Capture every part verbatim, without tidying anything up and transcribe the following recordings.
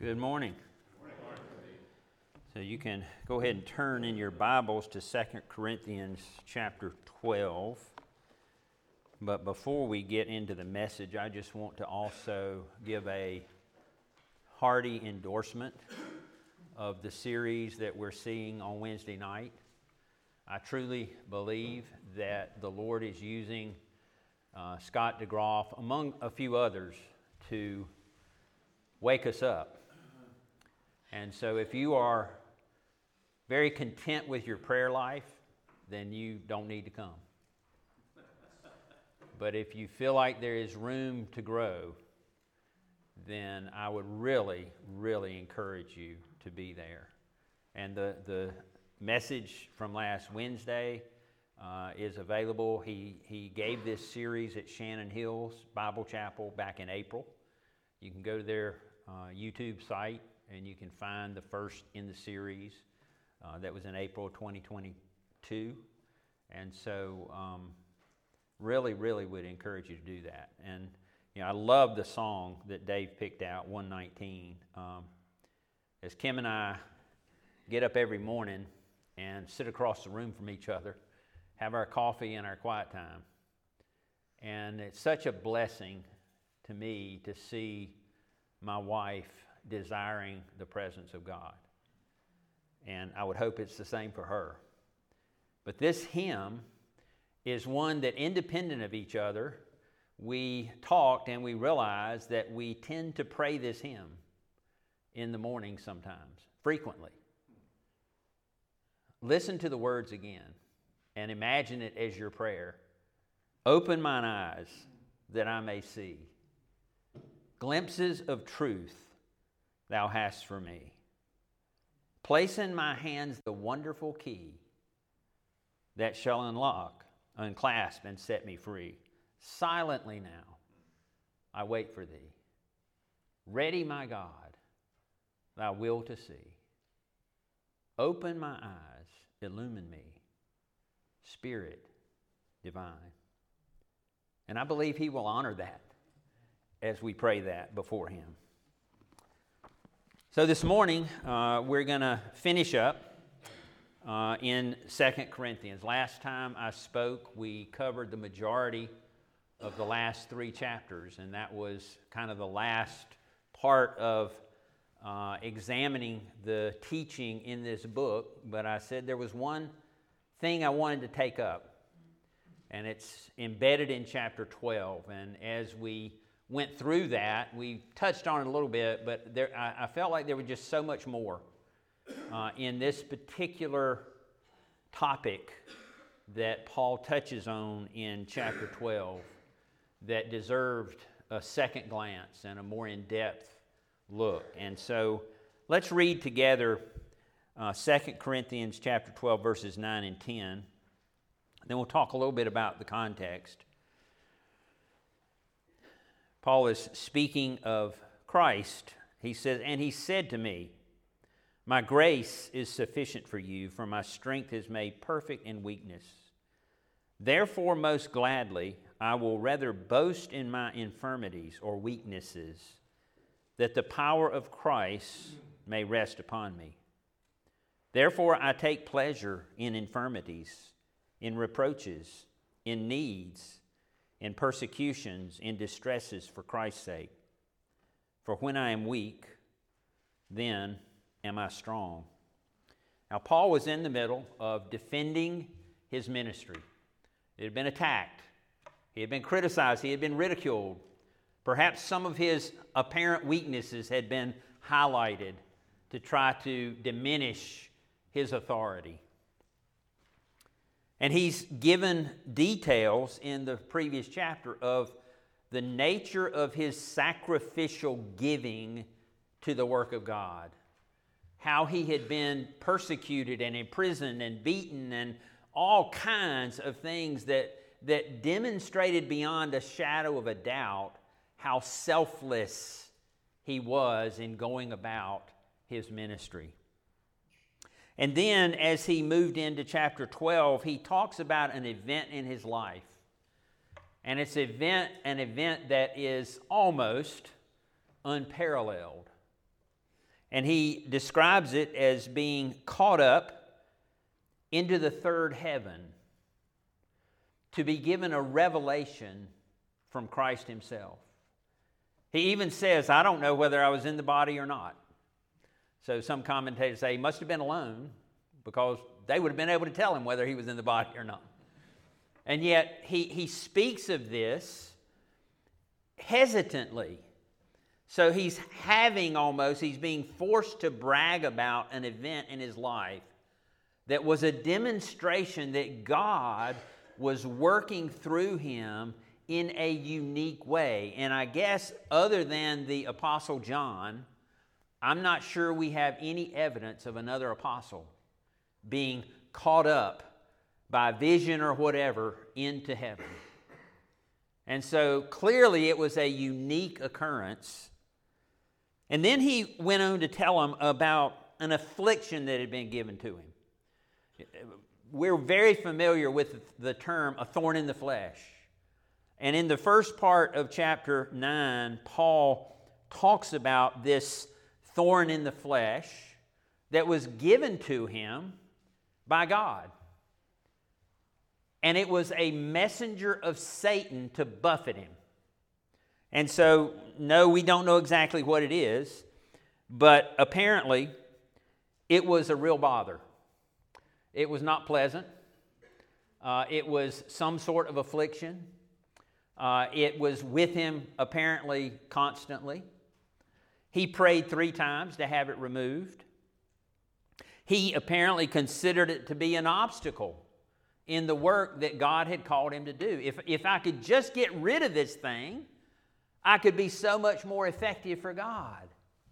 Good morning. So you can go ahead and turn in your Bibles to Second Corinthians chapter twelve. But before we get into the message, I just want to also give a hearty endorsement of the series that we're seeing on Wednesday night. I truly believe that the Lord is using uh, Scott DeGroff, among a few others, to wake us up. And so if you are very content with your prayer life, then you don't need to come. But if you feel like there is room to grow, then I would really, really encourage you to be there. And the, the message from last Wednesday uh, is available. He, he gave this series at Shannon Hills Bible Chapel back in April. You can go to their uh, YouTube site and you can find the first in the series. Uh, that was in April twenty twenty-two. And so um, really, really would encourage you to do that. And you know, I love the song that Dave picked out, one nineteen. Um, as Kim and I get up every morning and sit across the room from each other, have our coffee and our quiet time. And it's such a blessing to me to see my wife desiring the presence of God. And I would hope it's the same for her. But this hymn is one that, independent of each other, we talked and we realized that we tend to pray this hymn in the morning sometimes, frequently. Listen to the words again and imagine it as your prayer. Open mine eyes that I may see glimpses of truth thou hast for me. Place in my hands the wonderful key that shall unlock, unclasp, and set me free. Silently now I wait for thee. Ready, my God, thy will to see. Open my eyes, illumine me, Spirit divine. And I believe He will honor that as we pray that before Him. So this morning, uh, we're going to finish up uh, in Second Corinthians. Last time I spoke, we covered the majority of the last three chapters, and that was kind of the last part of uh, examining the teaching in this book. But I said there was one thing I wanted to take up, and it's embedded in chapter twelve. And as we went through that, we touched on it a little bit, but there, I, I felt like there was just so much more uh, in this particular topic that Paul touches on in chapter twelve that deserved a second glance and a more in-depth look. And so let's read together uh, Second Corinthians chapter twelve, verses nine and ten. Then we'll talk a little bit about the context. Paul is speaking of Christ. He says, and he said to me, my grace is sufficient for you, for my strength is made perfect in weakness. Therefore, most gladly, I will rather boast in my infirmities or weaknesses, that the power of Christ may rest upon me. Therefore, I take pleasure in infirmities, in reproaches, in needs, in persecutions, in distresses for Christ's sake. For when I am weak, then am I strong. Now, Paul was in the middle of defending his ministry. It had been attacked. He had been criticized. He had been ridiculed. Perhaps some of his apparent weaknesses had been highlighted to try to diminish his authority. And he's given details in the previous chapter of the nature of his sacrificial giving to the work of God. How he had been persecuted and imprisoned and beaten and all kinds of things that, that demonstrated beyond a shadow of a doubt how selfless he was in going about his ministry. And then as he moved into chapter twelve, he talks about an event in his life. And it's event, an event that is almost unparalleled. And he describes it as being caught up into the third heaven to be given a revelation from Christ himself. He even says, I don't know whether I was in the body or not. So some commentators say he must have been alone, because they would have been able to tell him whether he was in the body or not. And yet he, he speaks of this hesitantly. So he's having almost, he's being forced to brag about an event in his life that was a demonstration that God was working through him in a unique way. And I guess other than the Apostle John, I'm not sure we have any evidence of another apostle being caught up by vision or whatever into heaven. And so clearly it was a unique occurrence. And then he went on to tell him about an affliction that had been given to him. We're very familiar with the term a thorn in the flesh. And in the first part of chapter nine, Paul talks about this thorn in the flesh that was given to him by God. And it was a messenger of Satan to buffet him. And so, no, we don't know exactly what it is, but apparently it was a real bother. It was not pleasant. Uh, it was some sort of affliction. Uh, it was with him apparently constantly. He prayed three times to have it removed. He apparently considered it to be an obstacle in the work that God had called him to do. If, if I could just get rid of this thing, I could be so much more effective for God.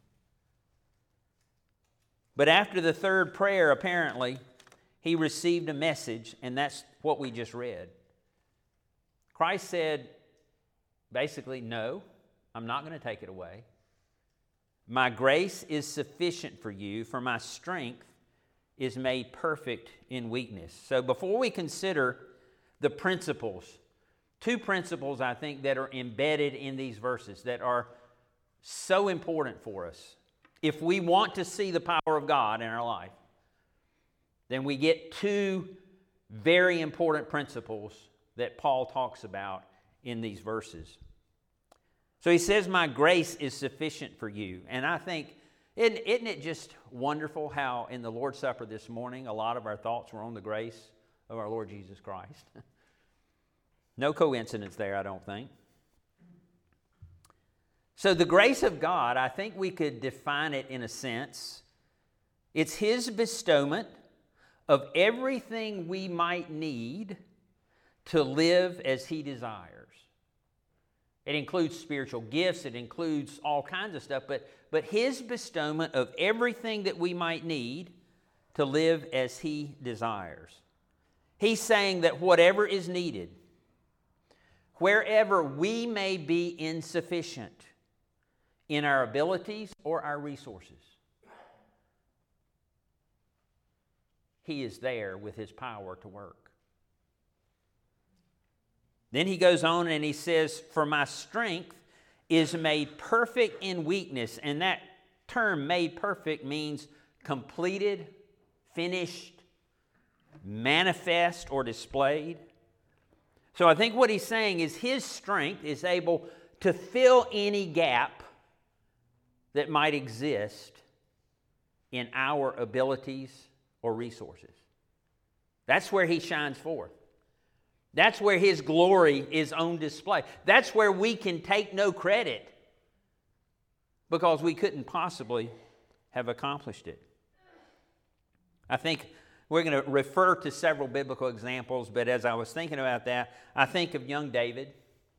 But after the third prayer, apparently, he received a message, and that's what we just read. Christ said, basically, no, I'm not going to take it away. My grace is sufficient for you, for my strength is made perfect in weakness. So before we consider the principles, two principles I think that are embedded in these verses that are so important for us. If we want to see the power of God in our life, then we get two very important principles that Paul talks about in these verses. So he says, my grace is sufficient for you. And I think, isn't, isn't it just wonderful how in the Lord's Supper this morning, a lot of our thoughts were on the grace of our Lord Jesus Christ? No coincidence there, I don't think. So the grace of God, I think we could define it in a sense. It's His bestowment of everything we might need to live as He desires. It includes spiritual gifts, it includes all kinds of stuff, but, but His bestowment of everything that we might need to live as He desires. He's saying that whatever is needed, wherever we may be insufficient in our abilities or our resources, He is there with His power to work. Then he goes on and he says, for my strength is made perfect in weakness. And that term, made perfect, means completed, finished, manifest, or displayed. So I think what he's saying is His strength is able to fill any gap that might exist in our abilities or resources. That's where He shines forth. That's where His glory is on display. That's where we can take no credit because we couldn't possibly have accomplished it. I think we're going to refer to several biblical examples, but as I was thinking about that, I think of young David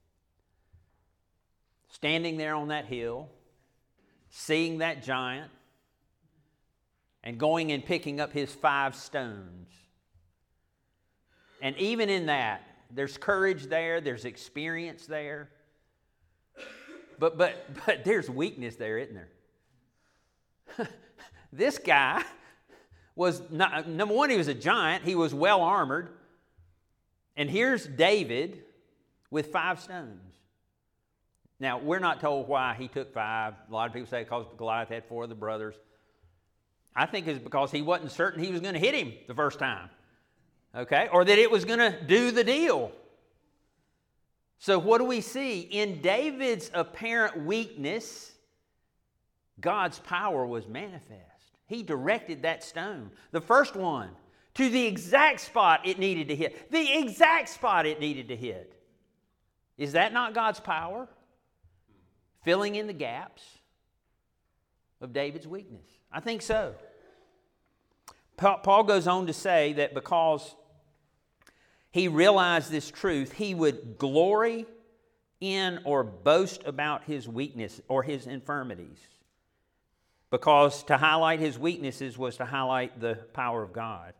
standing there on that hill, seeing that giant, and going and picking up his five stones. And even in that, there's courage there, there's experience there. But but but there's weakness there, isn't there? This guy was, not, number one, he was a giant. He was well armored. And here's David with five stones. Now, we're not told why he took five. A lot of people say because Goliath had four of the brothers. I think it's because he wasn't certain he was going to hit him the first time. Okay? Or that it was going to do the deal. So what do we see? In David's apparent weakness, God's power was manifest. He directed that stone, the first one, to the exact spot it needed to hit. The exact spot it needed to hit. Is that not God's power? Filling in the gaps of David's weakness. I think so. Paul goes on to say that because he realized this truth, he would glory in or boast about his weakness or his infirmities. Because to highlight his weaknesses was to highlight the power of God.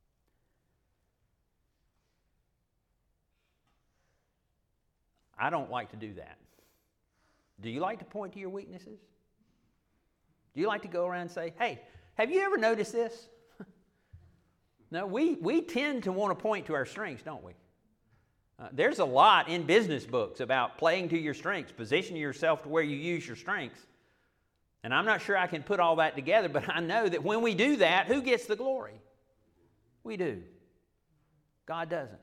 I don't like to do that. Do you like to point to your weaknesses? Do you like to go around and say, hey, have you ever noticed this? No, we, we tend to want to point to our strengths, don't we? Uh, there's a lot in business books about playing to your strengths, positioning yourself to where you use your strengths. And I'm not sure I can put all that together, but I know that when we do that, who gets the glory? We do. God doesn't.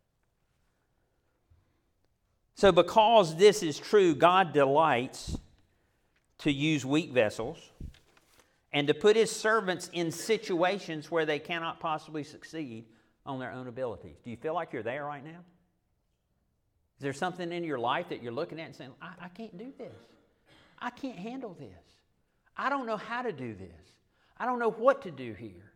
So because this is true, God delights to use weak vessels and to put His servants in situations where they cannot possibly succeed on their own abilities. Do you feel like you're there right now? Is there something in your life that you're looking at and saying, I, I can't do this. I can't handle this. I don't know how to do this. I don't know what to do here.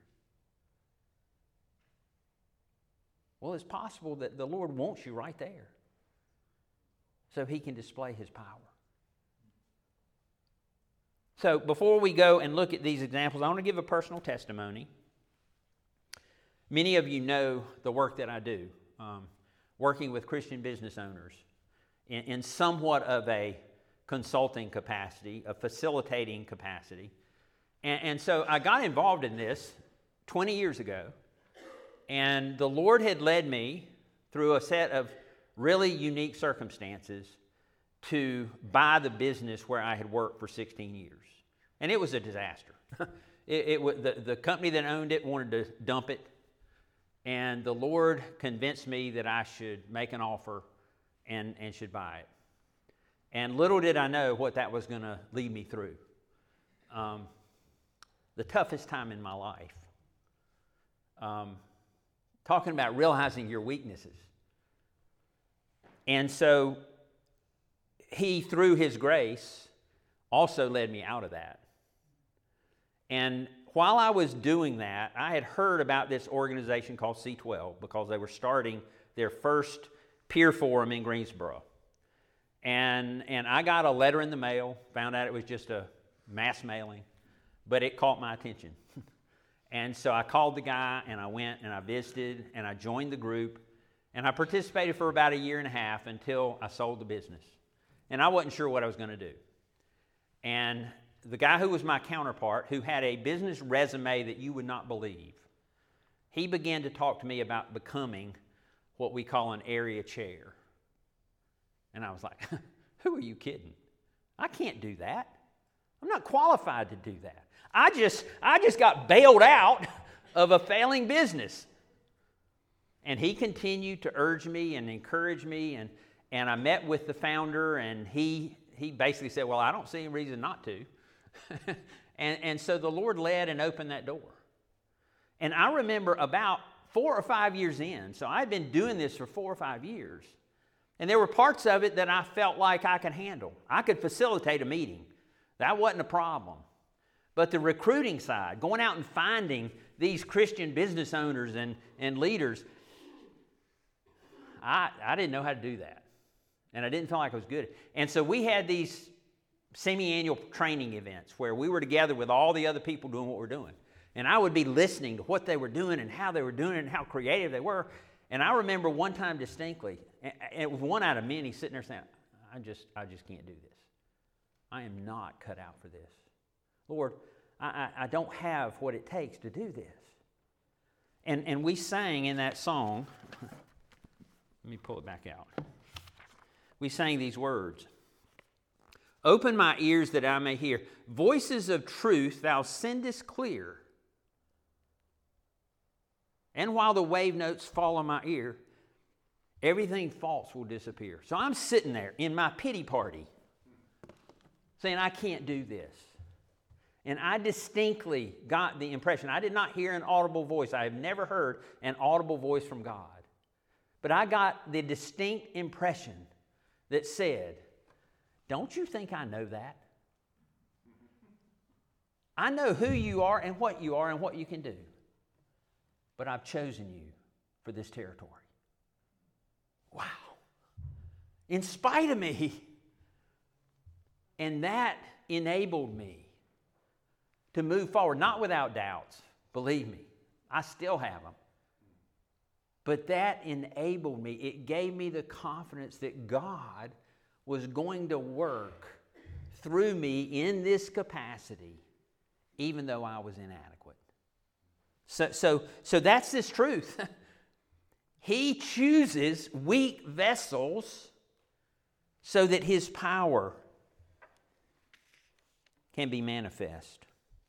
Well, it's possible that the Lord wants you right there so He can display His power. So before we go and look at these examples, I want to give a personal testimony. Many of you know the work that I do, um, working with Christian business owners in, in somewhat of a consulting capacity, a facilitating capacity. And, and so I got involved in this twenty years ago, and the Lord had led me through a set of really unique circumstances to buy the business where I had worked for sixteen years. And it was a disaster. it, it the, the company that owned it wanted to dump it, and the Lord convinced me that I should make an offer and, and should buy it. And little did I know what that was going to lead me through. Um, the toughest time in my life. Um, talking about realizing your weaknesses. And so He, through His grace, also led me out of that. And while I was doing that, I had heard about this organization called C twelve because they were starting their first peer forum in Greensboro. And, and I got a letter in the mail, found out it was just a mass mailing, but it caught my attention. And so I called the guy, and I went, and I visited, and I joined the group, and I participated for about a year and a half until I sold the business. And I wasn't sure what I was going to do. And the guy who was my counterpart, who had a business resume that you would not believe, he began to talk to me about becoming what we call an area chair. And I was like, who are you kidding? I can't do that. I'm not qualified to do that. I just, I just got bailed out of a failing business. And he continued to urge me and encourage me, and, and I met with the founder, and he, he basically said, well, I don't see any reason not to. and, and so the Lord led and opened that door. And I remember about four or five years in, so I'd been doing this for four or five years, and there were parts of it that I felt like I could handle. I could facilitate a meeting. That wasn't a problem. But the recruiting side, going out and finding these Christian business owners and, and leaders, I, I didn't know how to do that. And I didn't feel like I was good. And so we had these semi-annual training events where we were together with all the other people doing what we're doing. And I would be listening to what they were doing and how they were doing it and how creative they were. And I remember one time distinctly, and it was one out of many sitting there saying, I just, I just can't do this. I am not cut out for this. Lord, I, I, I don't have what it takes to do this. And, and we sang in that song, let me pull it back out. We sang these words. Open my ears that I may hear. Voices of truth thou sendest clear. And while the wave notes fall on my ear, everything false will disappear. So I'm sitting there in my pity party saying, I can't do this. And I distinctly got the impression, I did not hear an audible voice. I have never heard an audible voice from God. But I got the distinct impression that said, don't you think I know that? I know who you are and what you are and what you can do. But I've chosen you for this territory. Wow. In spite of me. And that enabled me to move forward, not without doubts. Believe me, I still have them. But that enabled me. It gave me the confidence that God was going to work through me in this capacity, even though I was inadequate. So, so, so that's this truth. He chooses weak vessels so that His power can be manifest.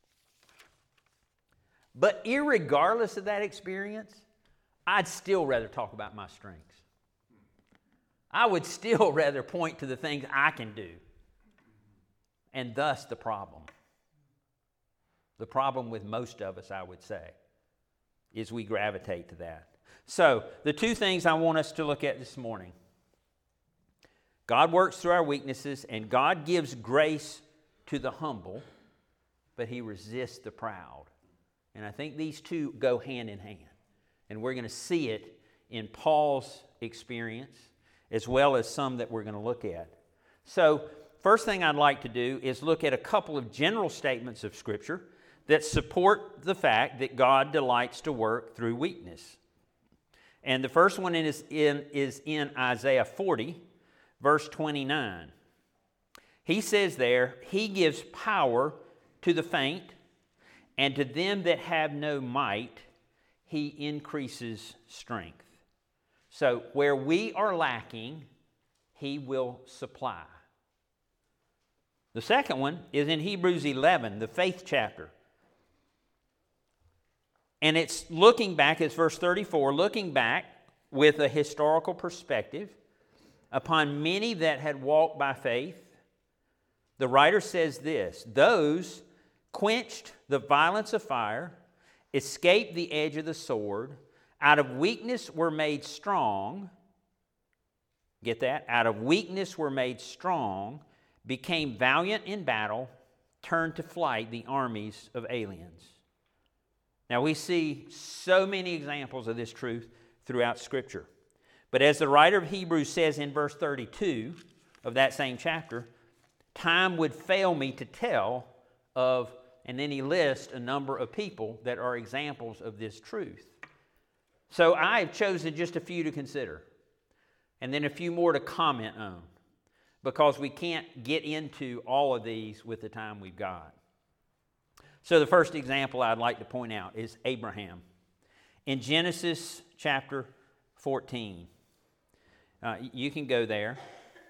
But irregardless of that experience, I'd still rather talk about my strengths. I would still rather point to the things I can do. And thus the problem. The problem with most of us, I would say, is we gravitate to that. So, the two things I want us to look at this morning. God works through our weaknesses, and God gives grace to the humble, but He resists the proud. And I think these two go hand in hand. And we're going to see it in Paul's experience, as well as some that we're going to look at. So, first thing I'd like to do is look at a couple of general statements of Scripture that support the fact that God delights to work through weakness. And the first one is in, is in Isaiah forty, verse twenty-nine. He says there, He gives power to the faint, and to them that have no might, He increases strength. So where we are lacking, He will supply. The second one is in Hebrews eleven, the faith chapter. And it's looking back, it's verse thirty-four, looking back with a historical perspective upon many that had walked by faith. The writer says this, those quenched the violence of fire, escaped the edge of the sword, out of weakness were made strong. Get that? Out of weakness were made strong, became valiant in battle, turned to flight the armies of aliens. Now we see so many examples of this truth throughout Scripture. But as the writer of Hebrews says in verse thirty-two of that same chapter, time would fail me to tell of, and then he lists a number of people that are examples of this truth. So I've chosen just a few to consider, and then a few more to comment on, because we can't get into all of these with the time we've got. So the first example I'd like to point out is Abraham. In Genesis chapter fourteen, uh, you can go there.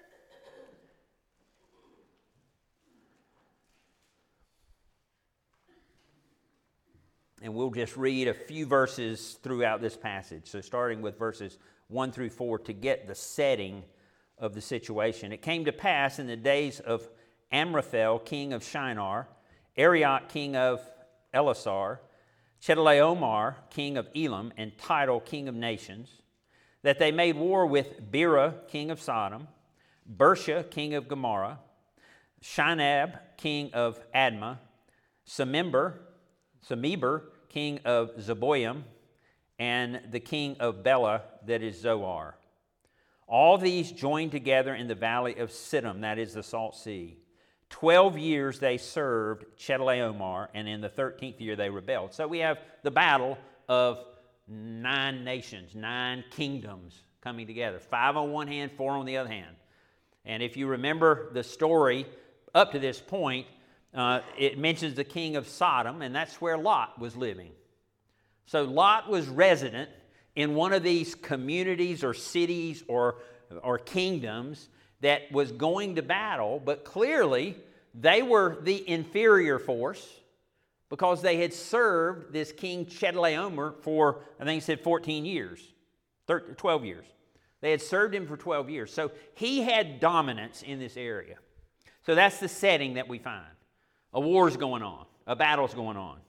And we'll just read a few verses throughout this passage. So starting with verses one through four to get the setting of the situation. It came to pass in the days of Amraphel, king of Shinar, Arioch, king of Elasar, Chedorlaomer, king of Elam, and Tidal, king of nations, that they made war with Bera, king of Sodom, Bersha, king of Gomorrah, Shinab, king of Admah, Semember, Semeber, king of Zeboim, and the king of Bela, that is Zoar. All these joined together in the valley of Siddim, that is the Salt Sea. Twelve years they served Chedorlaomer, and in the thirteenth year they rebelled. So we have the battle of nine nations, nine kingdoms coming together. Five on one hand, four on the other hand. And if you remember the story up to this point, uh, it mentions the king of Sodom, and that's where Lot was living. So Lot was resident in one of these communities or cities or, or kingdoms that was going to battle, but clearly they were the inferior force because they had served this King Chedorlaomer for, I think he said fourteen years, twelve years. They had served him for twelve years. So he had dominance in this area. So that's the setting that we find. A war's going on. A battle's going on.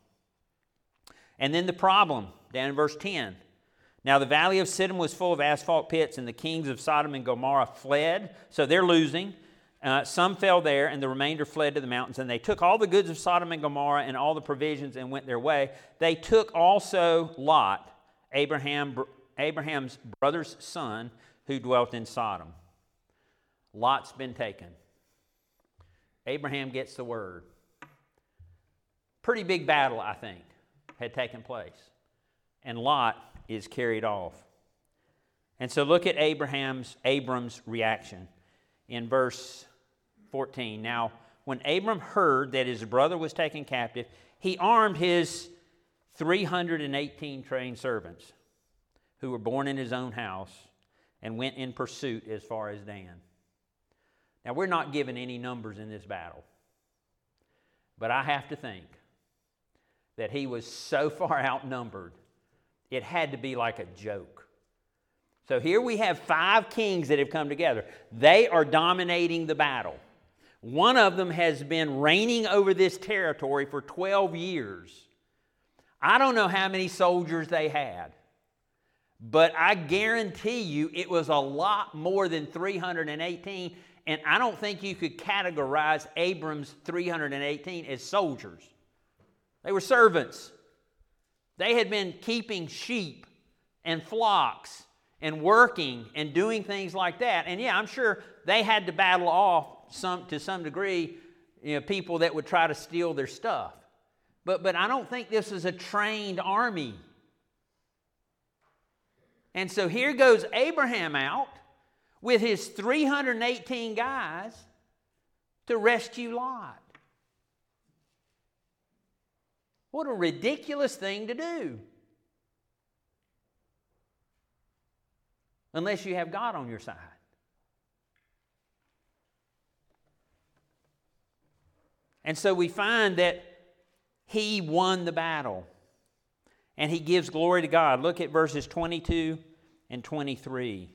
And then the problem, down in verse ten. Now the valley of Siddim was full of asphalt pits, and the kings of Sodom and Gomorrah fled. So they're losing. Uh, some fell there, and the remainder fled to the mountains. And they took all the goods of Sodom and Gomorrah and all the provisions and went their way. They took also Lot, Abraham, Abraham's brother's son, who dwelt in Sodom. Lot's been taken. Abraham gets the word. Pretty big battle, I think, had taken place. And Lot is carried off. And so look at Abraham's Abram's reaction in verse fourteen. Now, when Abram heard that his brother was taken captive, he armed his three hundred eighteen trained servants who were born in his own house and went in pursuit as far as Dan. Now, we're not given any numbers in this battle, but I have to think that he was so far outnumbered, it had to be like a joke. So here we have five kings that have come together. They are dominating the battle. One of them has been reigning over this territory for twelve years. I don't know how many soldiers they had, but I guarantee you it was a lot more than three hundred eighteen, and I don't think you could categorize Abram's three hundred eighteen as soldiers. They were servants. They had been keeping sheep and flocks and working and doing things like that. And yeah, I'm sure they had to battle off some to some degree, you know, people that would try to steal their stuff. But but I don't think this is a trained army. And so here goes Abraham out with his three hundred eighteen guys to rescue Lot. What a ridiculous thing to do. Unless you have God on your side. And so we find that he won the battle. And he gives glory to God. Look at verses twenty-two and twenty-three.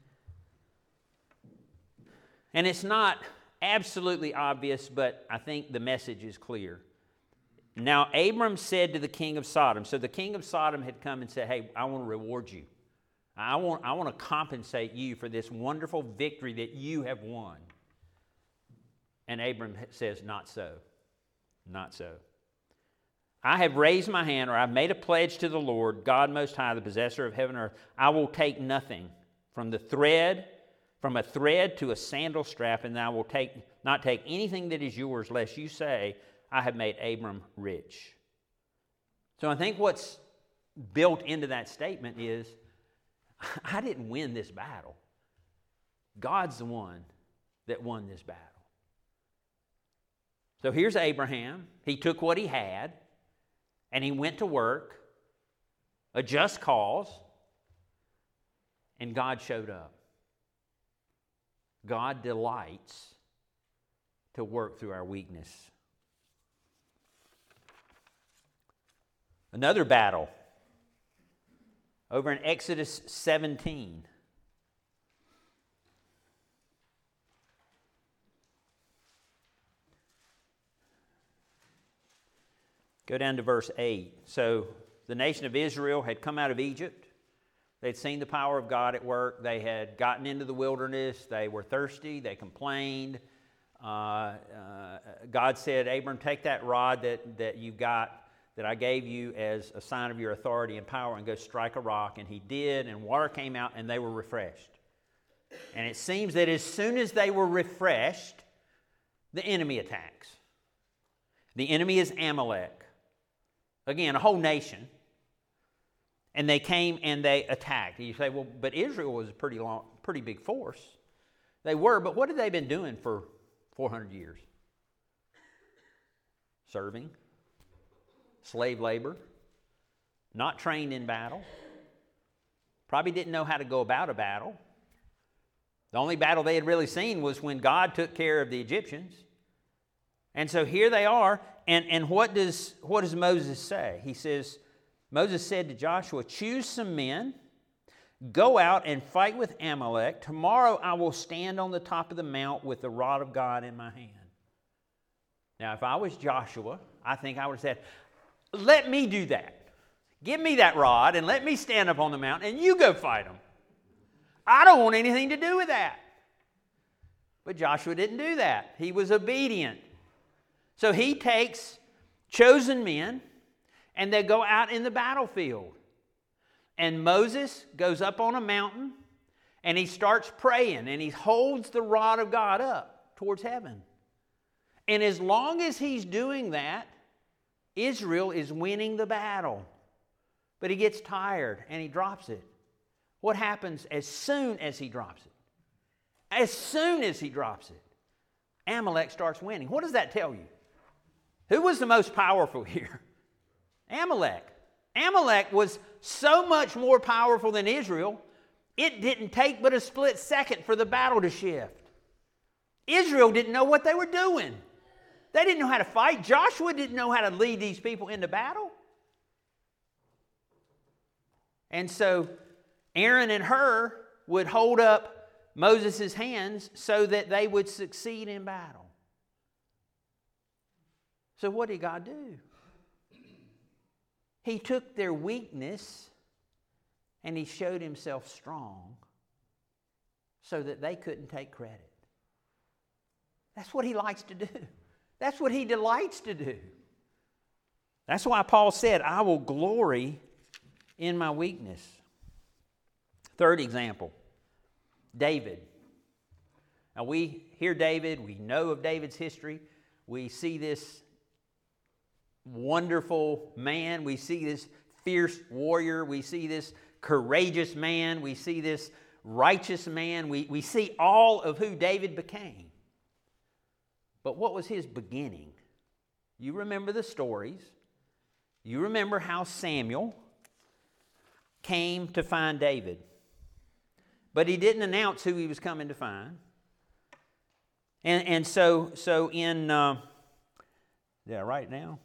And it's not absolutely obvious, but I think the message is clear. Now Abram said to the king of Sodom, so the king of Sodom had come and said, hey, I want to reward you. I want, I want to compensate you for this wonderful victory that you have won. And Abram says, not so. Not so. I have raised my hand, or I've made a pledge to the Lord, God Most High, the possessor of heaven and earth. I will take nothing from the thread, from a thread to a sandal strap, and I will take not take anything that is yours, lest you say, I have made Abram rich. So I think what's built into that statement is, I didn't win this battle. God's the one that won this battle. So here's Abraham. He took what he had, and he went to work, a just cause, and God showed up. God delights to work through our weakness. Another battle over in Exodus seventeen. Go down to verse eight. So the nation of Israel had come out of Egypt. They'd seen the power of God at work. They had gotten into the wilderness. They were thirsty. They complained. Uh, uh, God said, Abram, take that rod that, that you've got, that I gave you as a sign of your authority and power, and go strike a rock. And he did, and water came out, and they were refreshed. And it seems that as soon as they were refreshed, the enemy attacks. The enemy is Amalek. Again, a whole nation. And they came and they attacked. And you say, well, but Israel was a pretty long, pretty big force. They were, but what had they been doing for four hundred years? Serving. Slave labor. Not trained in battle. Probably didn't know how to go about a battle. The only battle they had really seen was when God took care of the Egyptians. And so here they are, and, and what does what does Moses say? He says, Moses said to Joshua, choose some men, go out and fight with Amalek. Tomorrow I will stand on the top of the mount with the rod of God in my hand. Now, if I was Joshua, I think I would have said, let me do that. Give me that rod and let me stand up on the mountain and you go fight them. I don't want anything to do with that. But Joshua didn't do that. He was obedient. So he takes chosen men and they go out in the battlefield. And Moses goes up on a mountain and he starts praying and he holds the rod of God up towards heaven. And as long as he's doing that, Israel is winning the battle. But he gets tired and he drops it. What happens as soon as he drops it? As soon as he drops it, Amalek starts winning. What does that tell you? Who was the most powerful here? Amalek. Amalek was so much more powerful than Israel, it didn't take but a split second for the battle to shift. Israel didn't know what they were doing. They didn't know how to fight. Joshua didn't know how to lead these people into battle. And so Aaron and Hur would hold up Moses' hands so that they would succeed in battle. So what did God do? He took their weakness and he showed himself strong so that they couldn't take credit. That's what he likes to do. That's what he delights to do. That's why Paul said, I will glory in my weakness. Third example, David. Now we hear David, we know of David's history. We see this wonderful man. We see this fierce warrior. We see this courageous man. We see this righteous man. We, we see all of who David became. But what was his beginning? You remember the stories. You remember how Samuel came to find David. But he didn't announce who he was coming to find. And, and so, so in, uh, yeah, right now.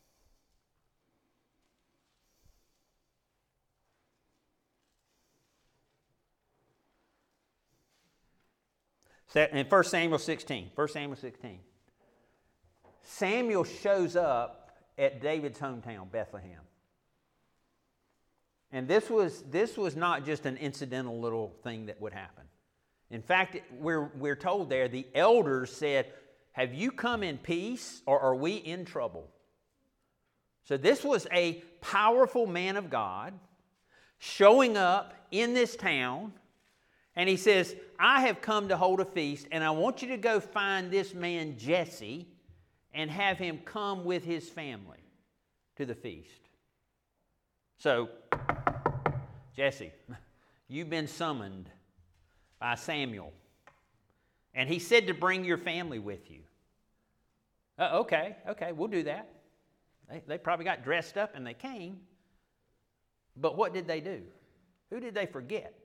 In First Samuel sixteen, First Samuel sixteen, Samuel shows up at David's hometown, Bethlehem. And this was, this was not just an incidental little thing that would happen. In fact, we're, we're told there, the elders said, have you come in peace or are we in trouble? So this was a powerful man of God showing up in this town. And he says, I have come to hold a feast, and I want you to go find this man Jesse and have him come with his family to the feast. So, Jesse, you've been summoned by Samuel, and he said to bring your family with you. Uh, okay, okay, we'll do that. They, they probably got dressed up and they came. But what did they do? Who did they forget?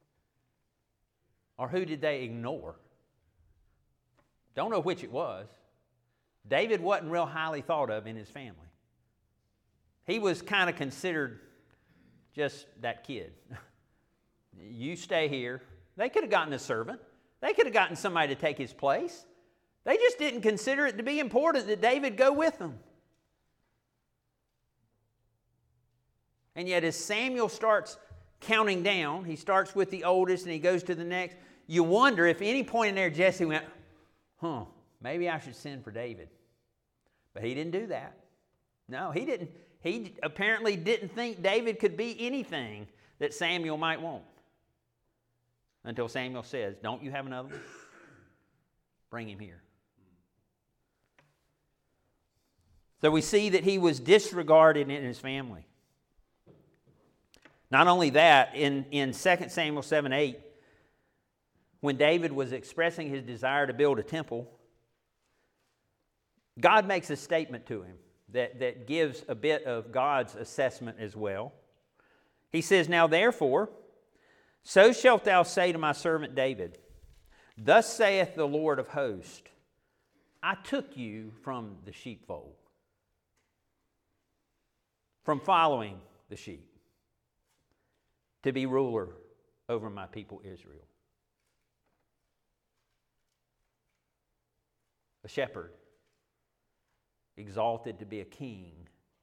Or who did they ignore? Don't know which it was. David wasn't real highly thought of in his family. He was kind of considered just that kid. You stay here. They could have gotten a servant. They could have gotten somebody to take his place. They just didn't consider it to be important that David go with them. And yet as Samuel starts counting down, he starts with the oldest and he goes to the next. You wonder if any point in there Jesse went, huh, maybe I should send for David. But he didn't do that. No, he didn't. He apparently didn't think David could be anything that Samuel might want. Until Samuel says, don't you have another one? Bring him here. So we see that he was disregarded in his family. Not only that, in, in Second Samuel seven eight, when David was expressing his desire to build a temple, God makes a statement to him that, that gives a bit of God's assessment as well. He says, now therefore, so shalt thou say to my servant David, Thus saith the Lord of hosts, I took you from the sheepfold, from following the sheep, to be ruler over my people Israel. A shepherd, exalted to be a king.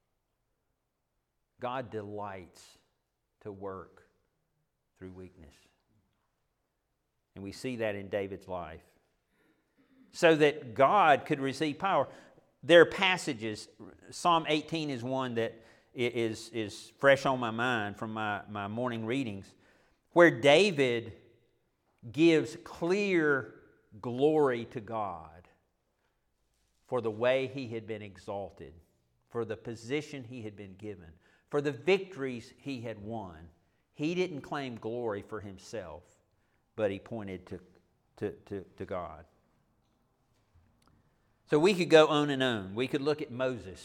God delights to work through weakness. And we see that in David's life. So that God could receive power. There are passages, Psalm eighteen is one that is, is fresh on my mind from my, my morning readings, where David gives clear glory to God for the way he had been exalted, for the position he had been given, for the victories he had won. He didn't claim glory for himself, but he pointed to, to, to, to God. So we could go on and on. We could look at Moses.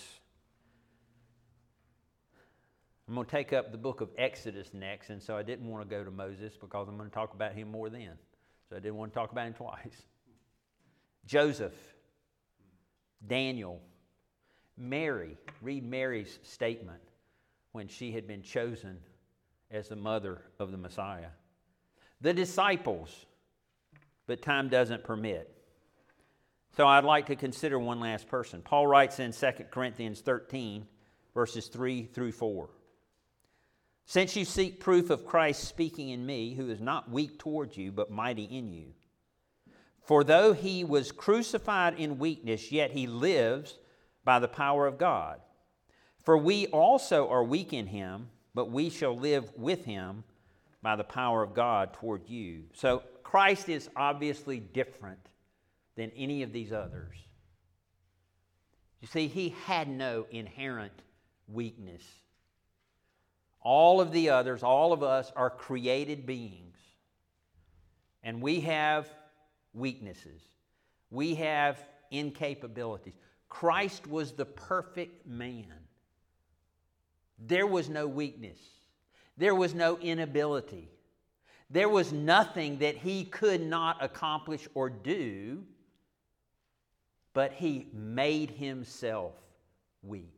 I'm going to take up the book of Exodus next, and so I didn't want to go to Moses because I'm going to talk about him more then. So I didn't want to talk about him twice. Joseph, Daniel, Mary. Read Mary's statement when she had been chosen as the mother of the Messiah. The disciples, but time doesn't permit. So I'd like to consider one last person. Paul writes in Second Corinthians thirteen, verses three through four. Since you seek proof of Christ speaking in me, who is not weak toward you, but mighty in you. For though he was crucified in weakness, yet he lives by the power of God. For we also are weak in him, but we shall live with him by the power of God toward you. So Christ is obviously different than any of these others. You see, he had no inherent weakness. All of the others, all of us are created beings. And we have weaknesses. We have incapabilities. Christ was the perfect man. There was no weakness. There was no inability. There was nothing that he could not accomplish or do, but he made himself weak.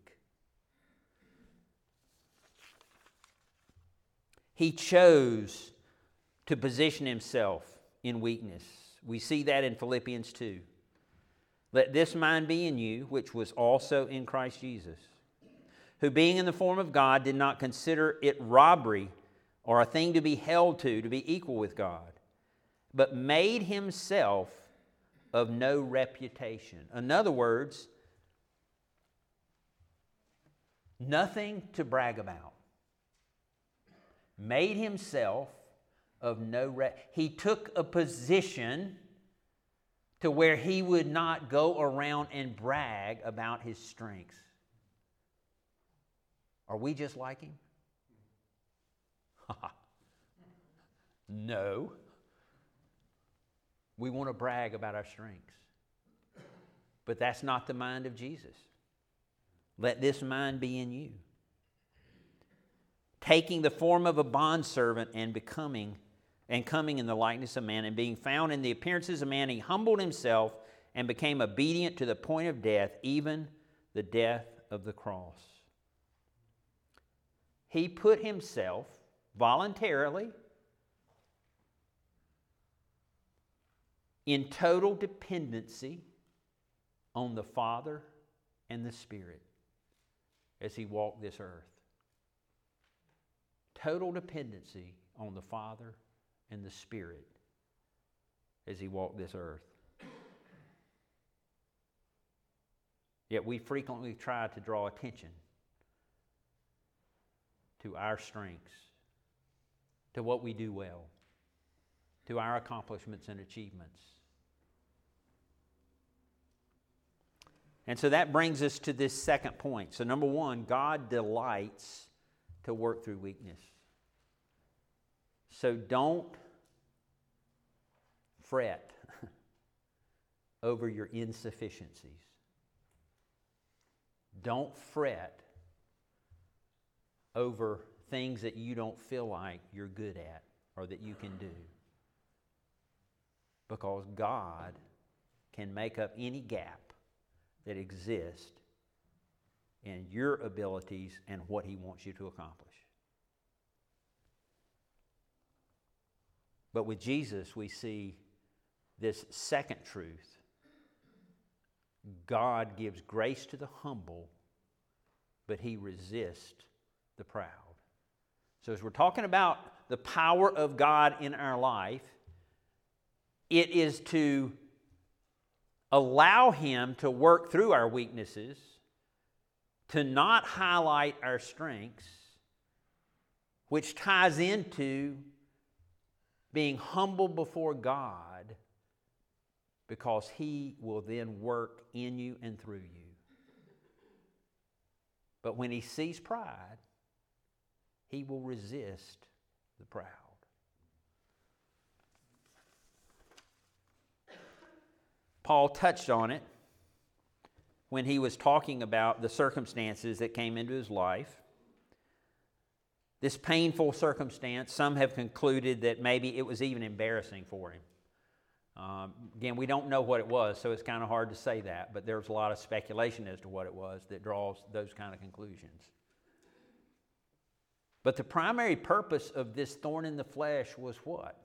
He chose to position himself in weakness. We see that in Philippians two. Let this mind be in you, which was also in Christ Jesus, who being in the form of God did not consider it robbery or a thing to be held to, to be equal with God, but made himself of no reputation. In other words, nothing to brag about. Made himself of no re- he took a position to where he would not go around and brag about his strengths. Are we just like him? No. We want to brag about our strengths. But that's not the mind of Jesus. Let this mind be in you. Taking the form of a bondservant and becoming and coming in the likeness of man, and being found in the appearances of man, he humbled himself and became obedient to the point of death, even the death of the cross. He put himself voluntarily in total dependency on the Father and the Spirit as he walked this earth. Total dependency on the Father and the Spirit as he walked this earth. Yet we frequently try to draw attention to our strengths, to what we do well, to our accomplishments and achievements. And so that brings us to this second point. So number one, God delights to work through weakness. So don't fret over your insufficiencies. Don't fret over things that you don't feel like you're good at or that you can do. because God can make up any gap that exists in your abilities and what He wants you to accomplish. But with Jesus, we see this second truth. God gives grace to the humble, but He resists the proud. So as we're talking about the power of God in our life, it is to allow Him to work through our weaknesses, to not highlight our strengths, which ties into being humble before God, because He will then work in you and through you. But when He sees pride, He will resist the proud. Paul touched on it when he was talking about the circumstances that came into his life. This painful circumstance, some have concluded that maybe it was even embarrassing for him. Um, again, we don't know what it was, so it's kind of hard to say that, but there's a lot of speculation as to what it was that draws those kind of conclusions. But the primary purpose of this thorn in the flesh was what?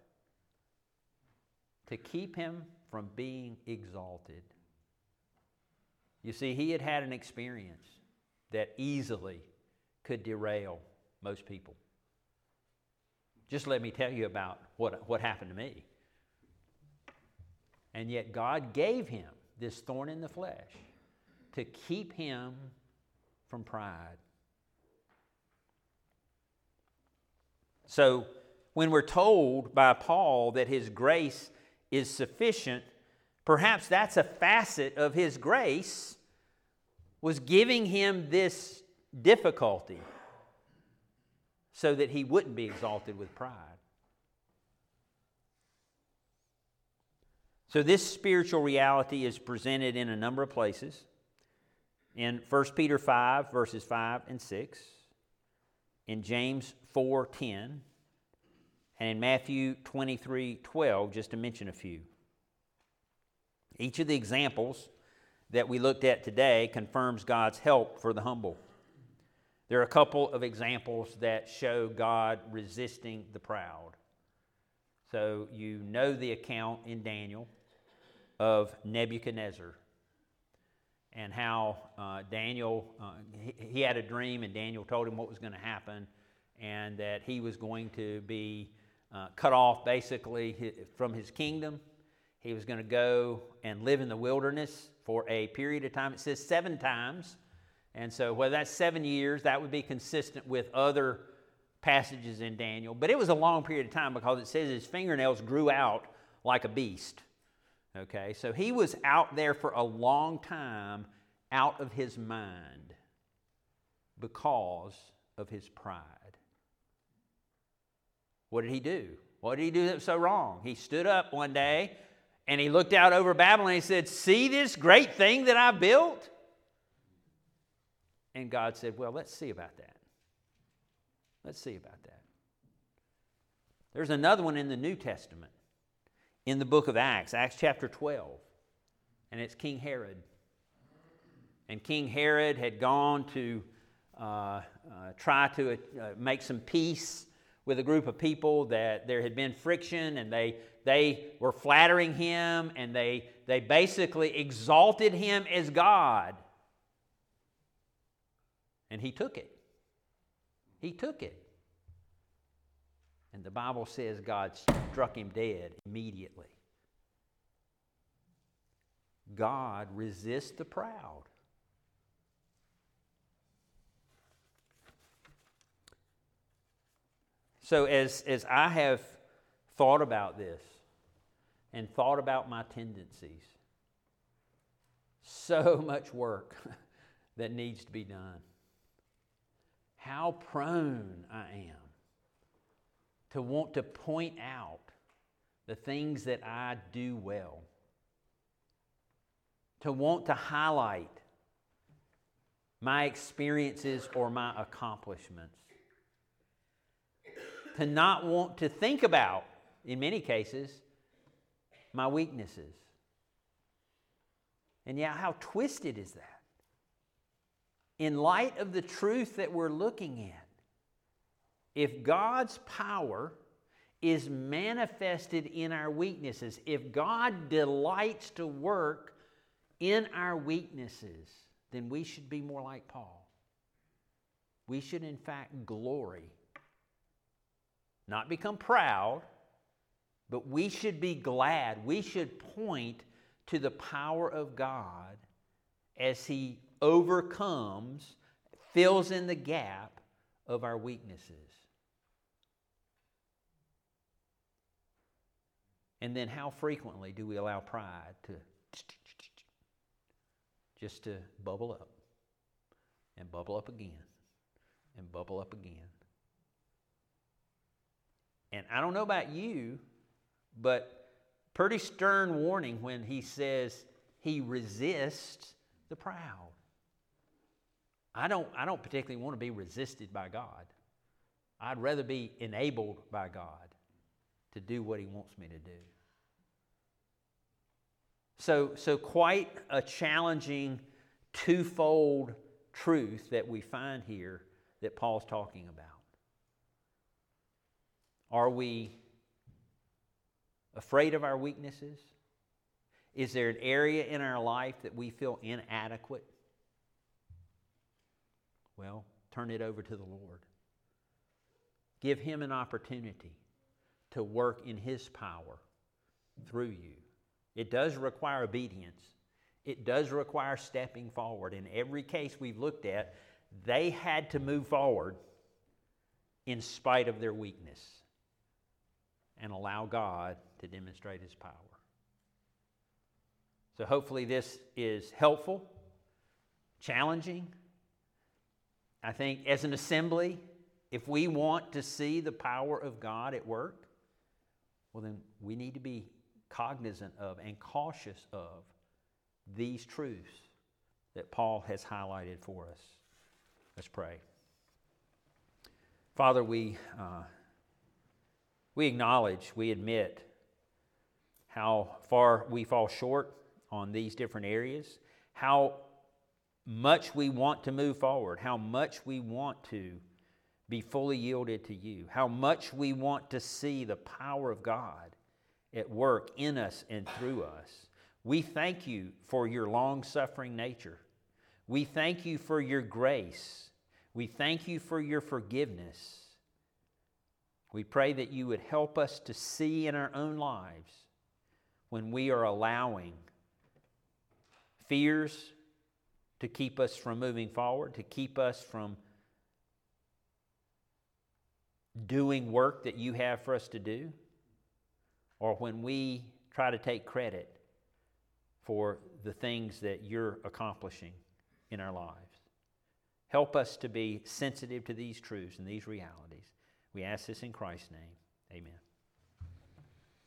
To keep him from being exalted. You see, he had had an experience that easily could derail most people. Just let me tell you about what, what happened to me. And yet God gave him this thorn in the flesh to keep him from pride. So when we're told by Paul that his grace is sufficient, perhaps that's a facet of his grace, was giving him this difficulty so that he wouldn't be exalted with pride. So this spiritual reality is presented in a number of places. In First Peter five, verses five and six, in James four ten, and in Matthew twenty-three twelve, just to mention a few. Each of the examples that we looked at today confirms God's help for the humble. There are a couple of examples that show God resisting the proud. So you know the account in Daniel of Nebuchadnezzar and how uh, Daniel, uh, he, he had a dream and Daniel told him what was going to happen and that he was going to be uh, cut off basically from his kingdom. He was going to go and live in the wilderness for a period of time. It says seven times. And so whether that's seven years, that would be consistent with other passages in Daniel. But it was a long period of time because it says his fingernails grew out like a beast. Okay, so he was out there for a long time out of his mind because of his pride. What did he do? What did he do that was so wrong? He stood up one day and he looked out over Babylon and he said, "See this great thing that I built?" And God said, "Well, let's see about that. Let's see about that." There's another one in the New Testament, in the book of Acts, Acts chapter twelve, and it's King Herod. And King Herod had gone to uh, uh, try to uh, make some peace with a group of people that there had been friction, and they they were flattering him, and they they basically exalted him as God. And he took it. He took it. And the Bible says God struck him dead immediately. God resists the proud. So as, as I have thought about this and thought about my tendencies, so much work that needs to be done. How prone I am to want to point out the things that I do well, to want to highlight my experiences or my accomplishments, to not want to think about, in many cases, my weaknesses. And yeah, how twisted is that? In light of the truth that we're looking at, if God's power is manifested in our weaknesses, if God delights to work in our weaknesses, then we should be more like Paul. We should, in fact, glory. Not become proud, but we should be glad. We should point to the power of God as He overcomes, fills in the gap of our weaknesses. And then how frequently do we allow pride to just to bubble up and bubble up again and bubble up again? And I don't know about you, but pretty stern warning when he says he resists the proud. I don't, I don't particularly want to be resisted by God. I'd rather be enabled by God to do what He wants me to do. So, so quite a challenging twofold truth that we find here that Paul's talking about. Are we afraid of our weaknesses? Is there an area in our life that we feel inadequate? Well, turn it over to the Lord. Give Him an opportunity to work in His power through you. It does require obedience. It does require stepping forward. In every case we've looked at, they had to move forward in spite of their weakness and allow God to demonstrate His power. So hopefully this is helpful, challenging. I think as an assembly, if we want to see the power of God at work, well then we need to be cognizant of and cautious of these truths that Paul has highlighted for us. Let's pray. Father, we uh, we acknowledge, we admit how far we fall short on these different areas, how much we want to move forward, how much we want to be fully yielded to You, how much we want to see the power of God at work in us and through us. We thank You for Your long-suffering nature. We thank You for Your grace. We thank You for Your forgiveness. We pray that You would help us to see in our own lives when we are allowing fears to keep us from moving forward, to keep us from doing work that You have for us to do, or when we try to take credit for the things that You're accomplishing in our lives. Help us to be sensitive to these truths and these realities. We ask this in Christ's name. Amen.